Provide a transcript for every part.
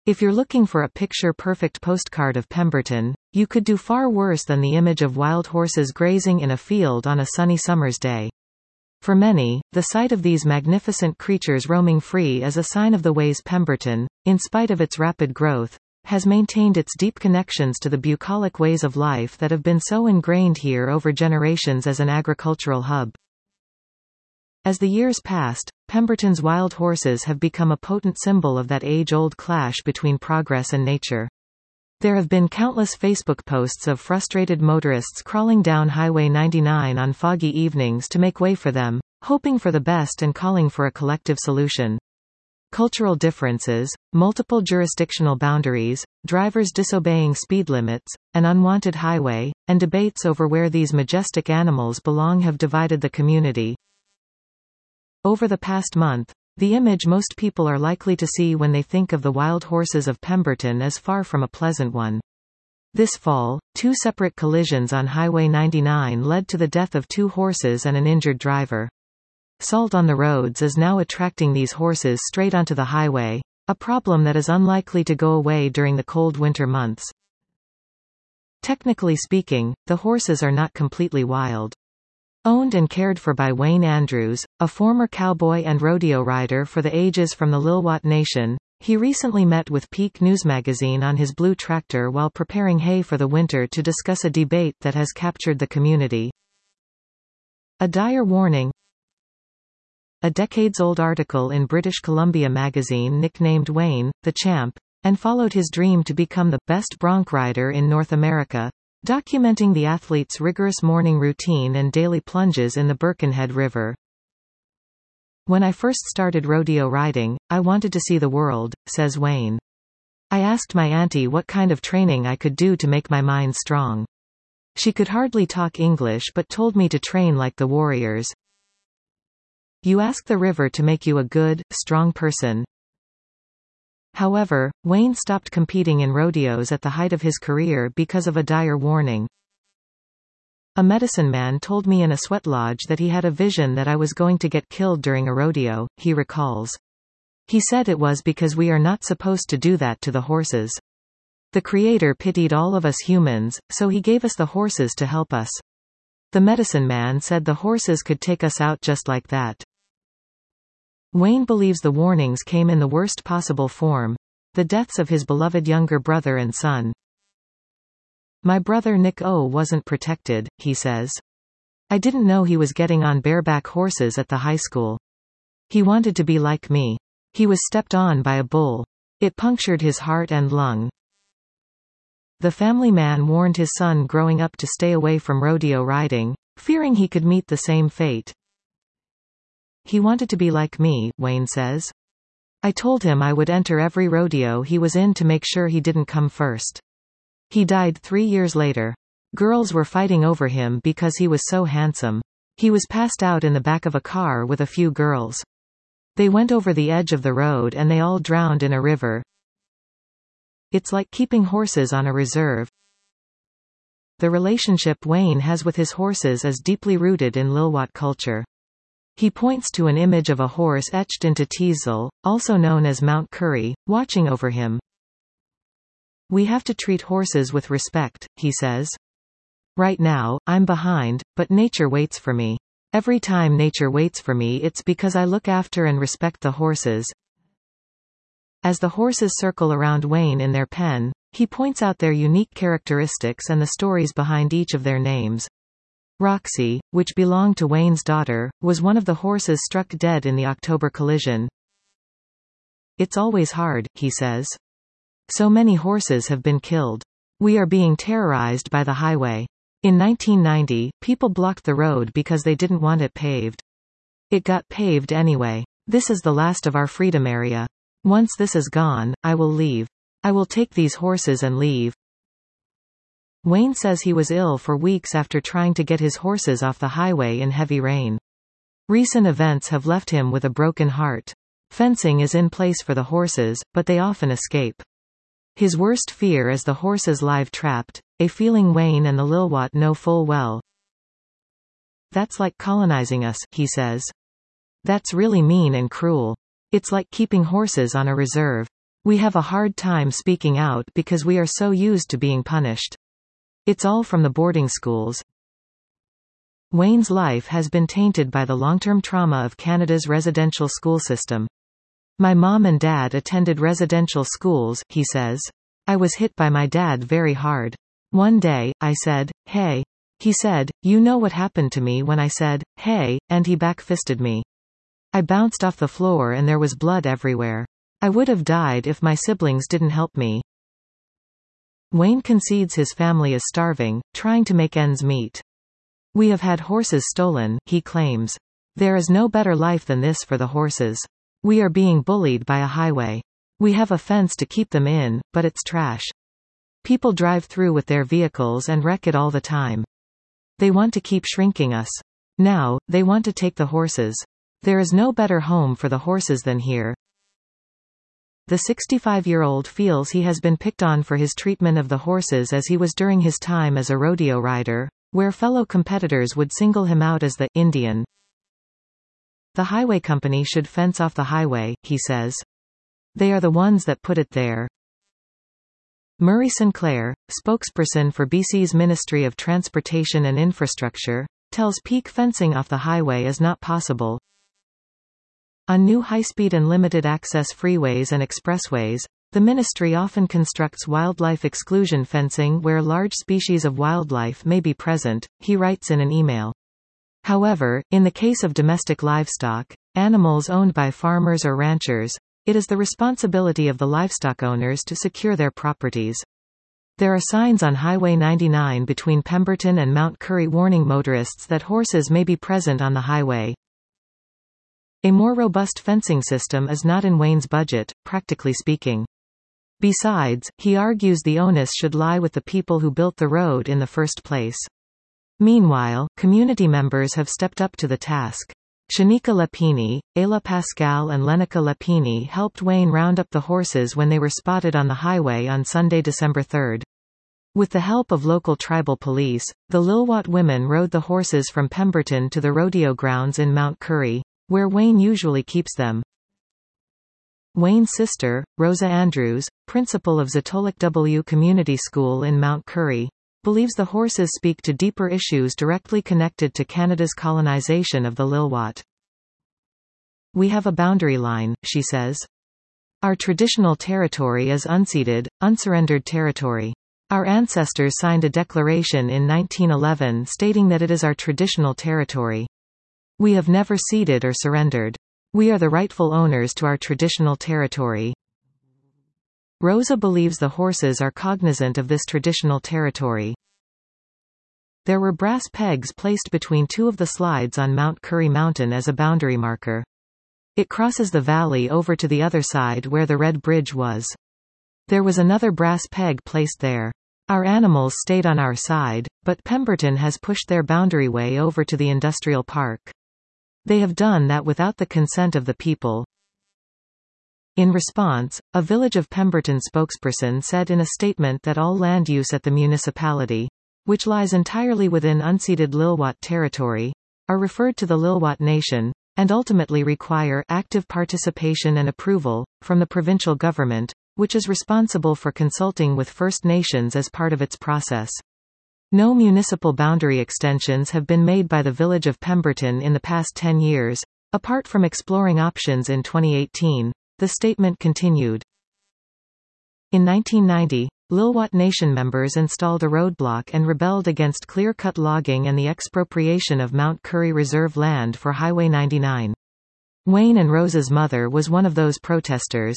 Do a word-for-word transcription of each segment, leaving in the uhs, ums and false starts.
If you're looking for a picture-perfect postcard of Pemberton, you could do far worse than the image of wild horses grazing in a field on a sunny summer's day. For many, the sight of these magnificent creatures roaming free is a sign of the ways Pemberton, in spite of its rapid growth, has maintained its deep connections to the bucolic ways of life that have been so ingrained here over generations as an agricultural hub. As the years passed, Pemberton's wild horses have become a potent symbol of that age-old clash between progress and nature. There have been countless Facebook posts of frustrated motorists crawling down Highway ninety-nine on foggy evenings to make way for them, hoping for the best and calling for a collective solution. Cultural differences, multiple jurisdictional boundaries, drivers disobeying speed limits, an unwanted highway, and debates over where these majestic animals belong have divided the community. Over the past month, the image most people are likely to see when they think of the wild horses of Pemberton is far from a pleasant one. This fall, two separate collisions on Highway ninety-nine led to the death of two horses and an injured driver. Salt on the roads is now attracting these horses straight onto the highway, a problem that is unlikely to go away during the cold winter months. Technically speaking, the horses are not completely wild. Owned and cared for by Wayne Andrews, a former cowboy and rodeo rider for the ages from the Lilwat Nation, he recently met with Peak News Magazine on his blue tractor while preparing hay for the winter to discuss a debate that has captured the community. A dire warning. A decades-old article in British Columbia magazine nicknamed Wayne, the Champ, and followed his dream to become the best bronc rider in North America, documenting the athlete's rigorous morning routine and daily plunges in the Birkenhead River. When I first started rodeo riding, I wanted to see the world, says Wayne. I asked my auntie what kind of training I could do to make my mind strong. She could hardly talk English but told me to train like the warriors. You ask the river to make you a good, strong person. However, Wayne stopped competing in rodeos at the height of his career because of a dire warning. A medicine man told me in a sweat lodge that he had a vision that I was going to get killed during a rodeo, he recalls. He said it was because we are not supposed to do that to the horses. The Creator pitied all of us humans, so he gave us the horses to help us. The medicine man said the horses could take us out just like that. Wayne believes the warnings came in the worst possible form, the deaths of his beloved younger brother and son. My brother Nick O wasn't protected, he says. I didn't know he was getting on bareback horses at the high school. He wanted to be like me. He was stepped on by a bull. It punctured his heart and lung. The family man warned his son growing up to stay away from rodeo riding, fearing he could meet the same fate. He wanted to be like me, Wayne says. I told him I would enter every rodeo he was in to make sure he didn't come first. He died three years later. Girls were fighting over him because he was so handsome. He was passed out in the back of a car with a few girls. They went over the edge of the road and they all drowned in a river. It's like keeping horses on a reserve. The relationship Wayne has with his horses is deeply rooted in Lilwat culture. He points to an image of a horse etched into teasel, also known as Mount Currie, watching over him. We have to treat horses with respect, he says. Right now, I'm behind, but nature waits for me. Every time nature waits for me it's because I look after and respect the horses. As the horses circle around Wayne in their pen, he points out their unique characteristics and the stories behind each of their names. Roxy, which belonged to Wayne's daughter, was one of the horses struck dead in the October collision. It's always hard, he says. So many horses have been killed. We are being terrorized by the highway. In nineteen ninety, people blocked the road because they didn't want it paved. It got paved anyway. This is the last of our freedom area. Once this is gone, I will leave. I will take these horses and leave. Wayne says he was ill for weeks after trying to get his horses off the highway in heavy rain. Recent events have left him with a broken heart. Fencing is in place for the horses, but they often escape. His worst fear is the horses live trapped, a feeling Wayne and the Lilwat know full well. That's like colonizing us, he says. That's really mean and cruel. It's like keeping horses on a reserve. We have a hard time speaking out because we are so used to being punished. It's all from the boarding schools. Wayne's life has been tainted by the long-term trauma of Canada's residential school system. My mom and dad attended residential schools, he says. I was hit by my dad very hard. One day, I said, "Hey." He said, "You know what happened to me when I said, hey," and he back-fisted me. I bounced off the floor and there was blood everywhere. I would have died if my siblings didn't help me. Wayne concedes his family is starving, trying to make ends meet. We have had horses stolen, he claims. There is no better life than this for the horses. We are being bullied by a highway. We have a fence to keep them in, but it's trash. People drive through with their vehicles and wreck it all the time. They want to keep shrinking us. Now, they want to take the horses. There is no better home for the horses than here. The sixty-five-year-old feels he has been picked on for his treatment of the horses as he was during his time as a rodeo rider, where fellow competitors would single him out as the Indian. The highway company should fence off the highway, he says. They are the ones that put it there. Murray Sinclair, spokesperson for B C's Ministry of Transportation and Infrastructure, tells Peak fencing off the highway is not possible. On new high-speed and limited-access freeways and expressways, the ministry often constructs wildlife exclusion fencing where large species of wildlife may be present, he writes in an email. However, in the case of domestic livestock, animals owned by farmers or ranchers, it is the responsibility of the livestock owners to secure their properties. There are signs on Highway ninety-nine between Pemberton and Mount Currie warning motorists that horses may be present on the highway. A more robust fencing system is not in Wayne's budget, practically speaking. Besides, he argues the onus should lie with the people who built the road in the first place. Meanwhile, community members have stepped up to the task. Shanika Lapini, Ayla Pascal and Lenica Lapini helped Wayne round up the horses when they were spotted on the highway on Sunday, December third. With the help of local tribal police, the Lilwat women rode the horses from Pemberton to the rodeo grounds in Mount Currie, where Wayne usually keeps them. Wayne's sister, Rosa Andrews, principal of Zatolik W Community School in Mount Currie, believes the horses speak to deeper issues directly connected to Canada's colonization of the Lilwat. We have a boundary line, she says. Our traditional territory is unceded, unsurrendered territory. Our ancestors signed a declaration in nineteen eleven stating that it is our traditional territory. We have never ceded or surrendered. We are the rightful owners to our traditional territory. Rosa believes the horses are cognizant of this traditional territory. There were brass pegs placed between two of the slides on Mount Currie Mountain as a boundary marker. It crosses the valley over to the other side where the Red Bridge was. There was another brass peg placed there. Our animals stayed on our side, but Pemberton has pushed their boundary way over to the industrial park. They have done that without the consent of the people. In response, a Village of Pemberton spokesperson said in a statement that all land use at the municipality, which lies entirely within unceded Lilwat territory, are referred to the Lilwat Nation, and ultimately require active participation and approval from the provincial government, which is responsible for consulting with First Nations as part of its process. No municipal boundary extensions have been made by the Village of Pemberton in the past ten years, apart from exploring options in twenty eighteen. The statement continued. In nineteen ninety, Lilwat Nation members installed a roadblock and rebelled against clear-cut logging and the expropriation of Mount Currie Reserve land for Highway ninety-nine. Wayne and Rosa's mother was one of those protesters.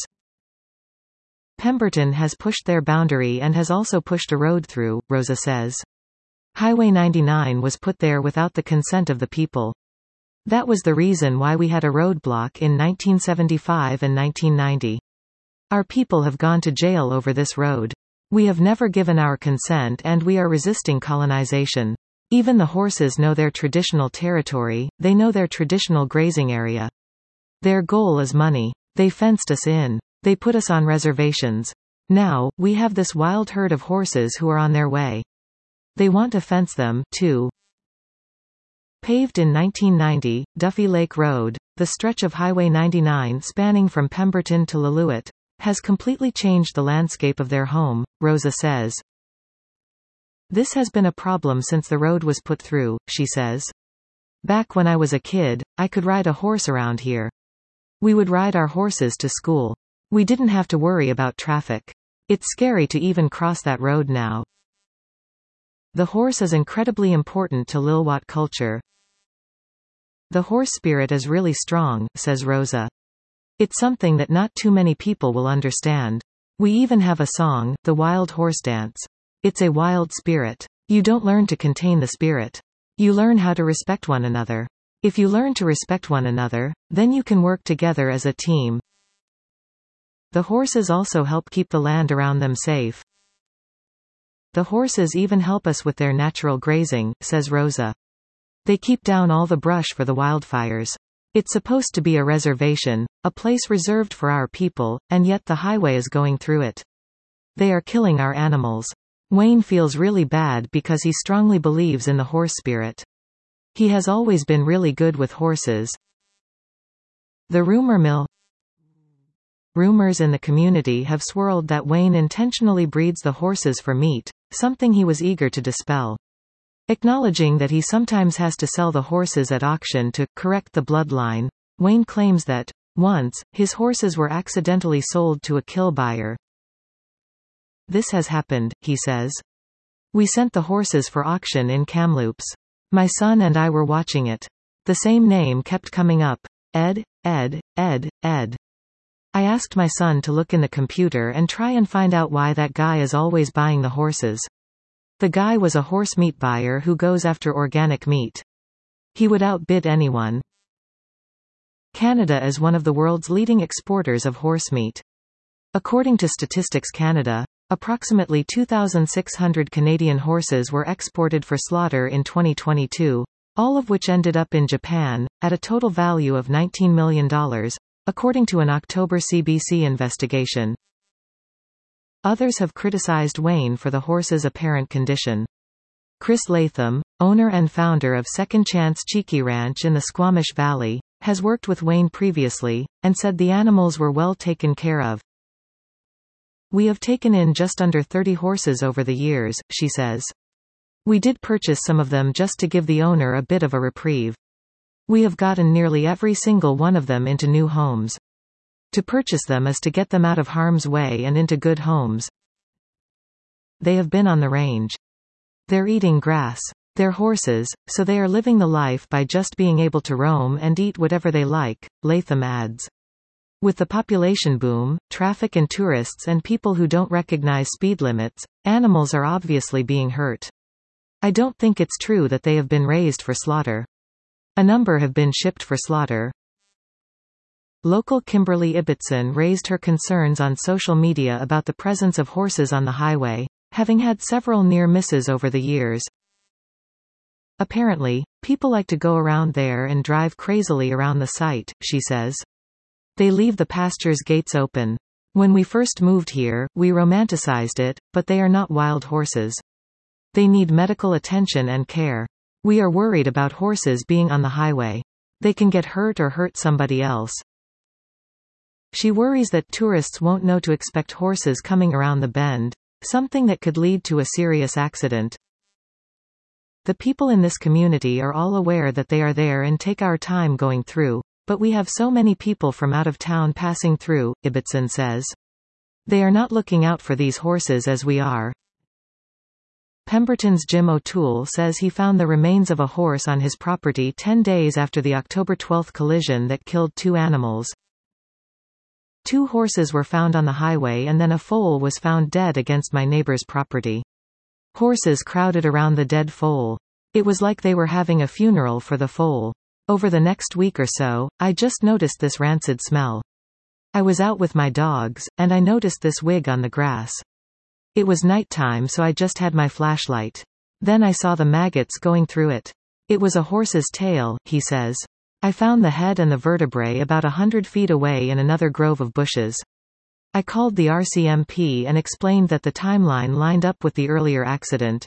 Pemberton has pushed their boundary and has also pushed a road through, Rosa says. Highway ninety-nine was put there without the consent of the people. That was the reason why we had a roadblock in nineteen seventy-five and nineteen ninety. Our people have gone to jail over this road. We have never given our consent and we are resisting colonization. Even the horses know their traditional territory, they know their traditional grazing area. Their goal is money. They fenced us in. They put us on reservations. Now, we have this wild herd of horses who are on their way. They want to fence them, too. Paved in nineteen ninety, Duffy Lake Road, the stretch of Highway ninety-nine spanning from Pemberton to Lillooet, has completely changed the landscape of their home, Rosa says. This has been a problem since the road was put through, she says. Back when I was a kid, I could ride a horse around here. We would ride our horses to school. We didn't have to worry about traffic. It's scary to even cross that road now. The horse is incredibly important to Lil'wat culture. The horse spirit is really strong, says Rosa. It's something that not too many people will understand. We even have a song, the Wild Horse Dance. It's a wild spirit. You don't learn to contain the spirit. You learn how to respect one another. If you learn to respect one another, then you can work together as a team. The horses also help keep the land around them safe. The horses even help us with their natural grazing, says Rosa. They keep down all the brush for the wildfires. It's supposed to be a reservation, a place reserved for our people, and yet the highway is going through it. They are killing our animals. Wayne feels really bad because he strongly believes in the horse spirit. He has always been really good with horses. The rumor mill. Rumors in the community have swirled that Wayne intentionally breeds the horses for meat, something he was eager to dispel. Acknowledging that he sometimes has to sell the horses at auction to correct the bloodline, Wayne claims that, once, his horses were accidentally sold to a kill buyer. This has happened, he says. We sent the horses for auction in Kamloops. My son and I were watching it. The same name kept coming up. Ed, Ed, Ed, Ed. I asked my son to look in the computer and try and find out why that guy is always buying the horses. The guy was a horse meat buyer who goes after organic meat. He would outbid anyone. Canada is one of the world's leading exporters of horse meat. According to Statistics Canada, approximately two thousand six hundred Canadian horses were exported for slaughter in twenty twenty-two, all of which ended up in Japan, at a total value of nineteen million dollars, according to an October C B C investigation. Others have criticized Wayne for the horse's apparent condition. Chris Latham, owner and founder of Second Chance Cheeky Ranch in the Squamish Valley, has worked with Wayne previously, and said the animals were well taken care of. We have taken in just under thirty horses over the years, she says. We did purchase some of them just to give the owner a bit of a reprieve. We have gotten nearly every single one of them into new homes. To purchase them is to get them out of harm's way and into good homes. They have been on the range. They're eating grass. They're horses, so they are living the life by just being able to roam and eat whatever they like, Latham adds. With the population boom, traffic and tourists and people who don't recognize speed limits, animals are obviously being hurt. I don't think it's true that they have been raised for slaughter. A number have been shipped for slaughter. Local Kimberly Ibbotson raised her concerns on social media about the presence of horses on the highway, having had several near misses over the years. Apparently, people like to go around there and drive crazily around the site, she says. They leave the pasture's gates open. When we first moved here, we romanticized it, but they are not wild horses. They need medical attention and care. We are worried about horses being on the highway. They can get hurt or hurt somebody else. She worries that tourists won't know to expect horses coming around the bend, something that could lead to a serious accident. The people in this community are all aware that they are there and take our time going through, but we have so many people from out of town passing through, Ibbotson says. They are not looking out for these horses as we are. Pemberton's Jim O'Toole says he found the remains of a horse on his property ten days after the October twelfth collision that killed two animals. Two horses were found on the highway and then a foal was found dead against my neighbor's property. Horses crowded around the dead foal. It was like they were having a funeral for the foal. Over the next week or so, I just noticed this rancid smell. I was out with my dogs, and I noticed this wig on the grass. It was nighttime, so I just had my flashlight. Then I saw the maggots going through it. It was a horse's tail, he says. I found the head and the vertebrae about a hundred feet away in another grove of bushes. I called the R C M P and explained that the timeline lined up with the earlier accident.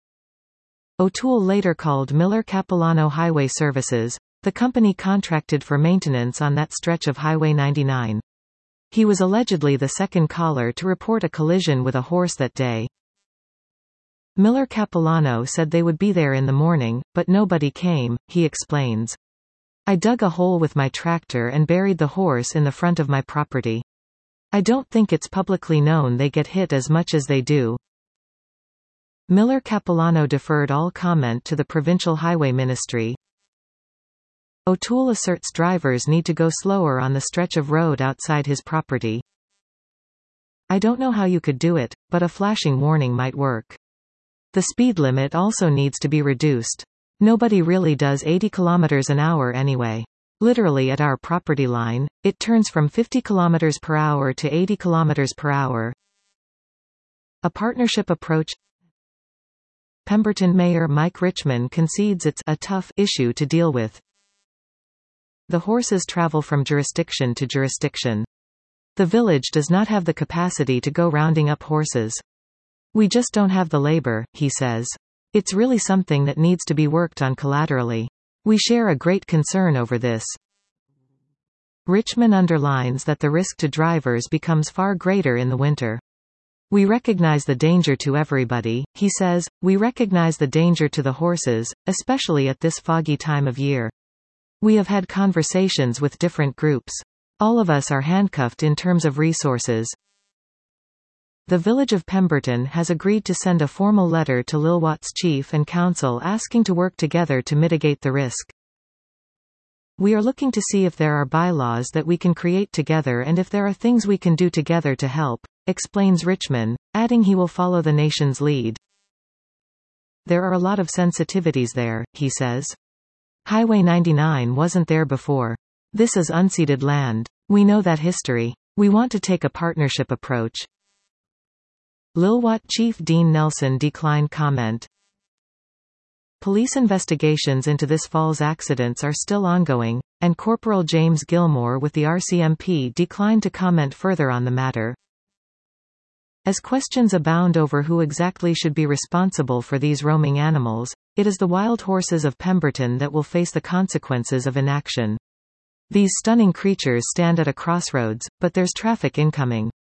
O'Toole later called Miller Capilano Highway Services, the company contracted for maintenance on that stretch of Highway ninety-nine. He was allegedly the second caller to report a collision with a horse that day. Miller Capilano said they would be there in the morning, but nobody came, he explains. I dug a hole with my tractor and buried the horse in the front of my property. I don't think it's publicly known they get hit as much as they do. Miller Capilano deferred all comment to the Provincial Highway Ministry. O'Toole asserts drivers need to go slower on the stretch of road outside his property. I don't know how you could do it, but a flashing warning might work. The speed limit also needs to be reduced. Nobody really does eighty kilometers an hour anyway. Literally at our property line, it turns from fifty kilometers per hour to eighty kilometers per hour. A partnership approach. Pemberton Mayor Mike Richman concedes it's a tough issue to deal with. The horses travel from jurisdiction to jurisdiction. The village does not have the capacity to go rounding up horses. We just don't have the labor, he says. It's really something that needs to be worked on collaterally. We share a great concern over this. Richman underlines that the risk to drivers becomes far greater in the winter. We recognize the danger to everybody, he says. We recognize the danger to the horses, especially at this foggy time of year. We have had conversations with different groups. All of us are handcuffed in terms of resources. The village of Pemberton has agreed to send a formal letter to Lilwat's chief and council asking to work together to mitigate the risk. We are looking to see if there are bylaws that we can create together and if there are things we can do together to help, explains Richman, adding he will follow the nation's lead. There are a lot of sensitivities there, he says. Highway ninety-nine wasn't there before. This is unceded land. We know that history. We want to take a partnership approach. Lilwat Chief Dean Nelson declined comment. Police investigations into this fall's accidents are still ongoing, and Corporal James Gilmore with the R C M P declined to comment further on the matter. As questions abound over who exactly should be responsible for these roaming animals, it is the wild horses of Pemberton that will face the consequences of inaction. These stunning creatures stand at a crossroads, but there's traffic incoming.